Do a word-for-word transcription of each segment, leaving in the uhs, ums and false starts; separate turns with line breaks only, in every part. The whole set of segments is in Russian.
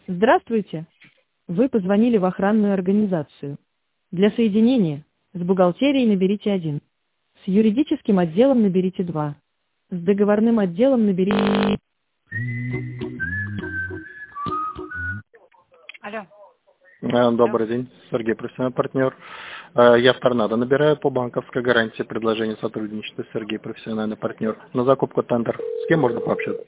Здравствуйте. Вы позвонили в охранную организацию. Для соединения с бухгалтерией наберите один. С юридическим отделом наберите два. С договорным отделом наберите... Алло.
Э,
Алло.
Добрый день, Сергей, профессиональный партнер. Э, Я в Торнадо набираю по банковской гарантии предложение сотрудничества. Сергей, профессиональный партнер. На закупку тендер. С кем можно пообщаться?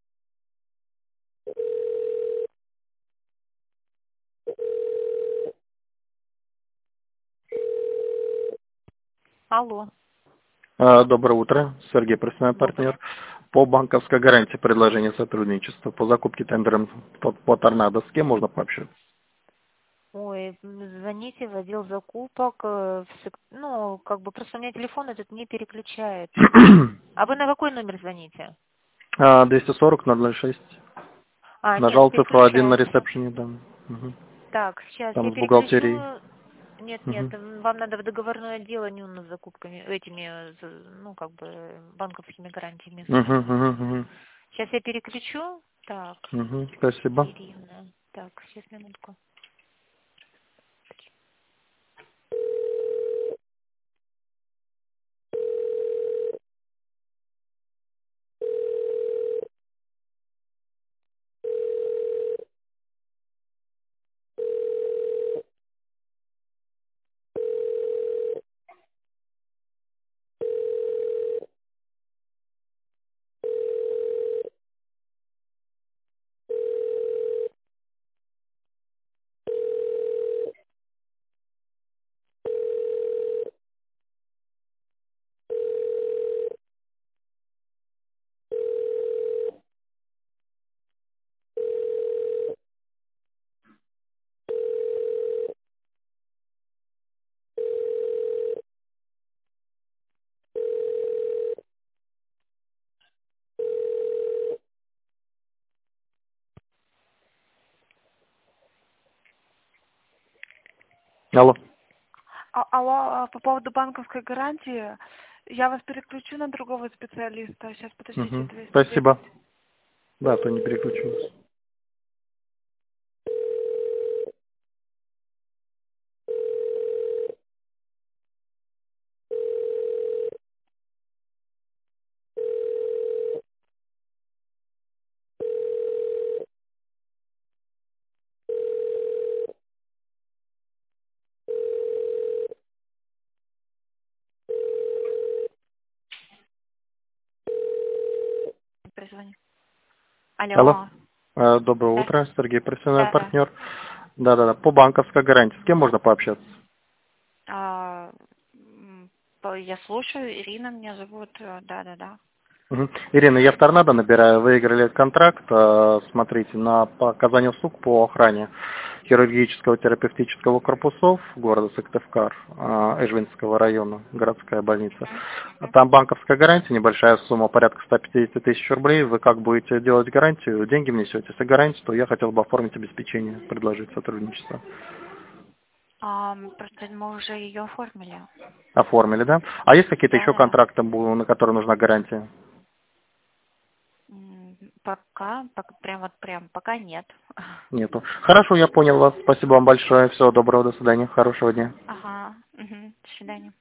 Алло.
Э, Доброе утро, Сергей, профессиональный
Доброе.
партнер. По банковской гарантии предложение сотрудничества. По закупке тендером по, по Торнадо. С кем можно пообщаться?
Ой, м, звоните в отдел закупок, э, в сек- ну, как бы просто у меня телефон этот не переключается. А вы на какой номер звоните?
Э, двести сорок ноль ноль шесть.
А, нет,
Нажал цифру один на
переключается.
ресепшене, да. Мгм.
Так, сейчас я
Там с бухгалтерией.
переключу. Нет, нет,
Мгм.
м, вам надо в договорное отдел, а не с закупками, этими, э, з- ну, как бы, банковскими гарантиями
Мгм,
звонить.
мгм, мгм.
Сейчас я переключу. Так,
Мгм. Спасибо.
Ирина. Так, сейчас, минутку.
Алло.
А- Алло, а по поводу банковской гарантии, я вас переключу на другого специалиста. Сейчас, подождите,
Мгм.
двести
Спасибо.
десять.
Да, то не переключилась.
Перезвоню.
Алло.
Алло.
Э, Доброе
Да,
утро, Сергей, профессиональный
да, да.
партнер. Да-да-да, по банковской гарантии. С кем можно пообщаться?
А, м, по- я слушаю, Ирина меня зовут, э, да-да-да.
Мгм. Ирина, я в Торнадо набираю, выиграли контракт, э, смотрите, на по оказанию услуг по охране хирургического терапевтического корпусов города Сыктывкар, э, Эжвинского района, городская больница. Там банковская гарантия, небольшая сумма, порядка ста пятидесяти тысяч рублей. Вы как будете делать гарантию, деньги внесете. Если гарантию, то я хотел бы оформить обеспечение, предложить сотрудничество.
А, просто мы уже ее оформили.
Оформили, да? А есть какие-то еще
Да-да-да.
контракты, бу- на которые нужна гарантия?
М, Пока, пока, прям вот прям, пока нет.
Нету. Хорошо, я понял вас. Спасибо вам большое. Всего доброго, до свидания. Хорошего дня.
Ага, мгм, до свидания.